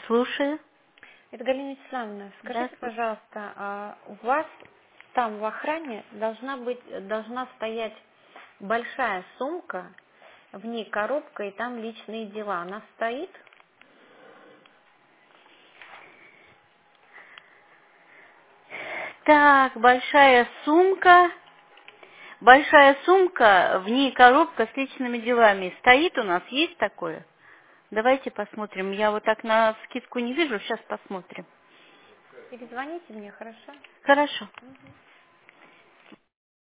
Слушаю. Это Галина Вячеславовна, Да, скажите, слушаю. пожалуйста, у вас там в охране должна стоять большая сумка, в ней коробка и там личные дела. Она стоит? Так, большая сумка, в ней коробка с личными делами. Стоит у нас, есть такое? Давайте посмотрим. Я вот так на скидку не вижу, сейчас посмотрим. Перезвоните мне, хорошо? Хорошо. Мгм.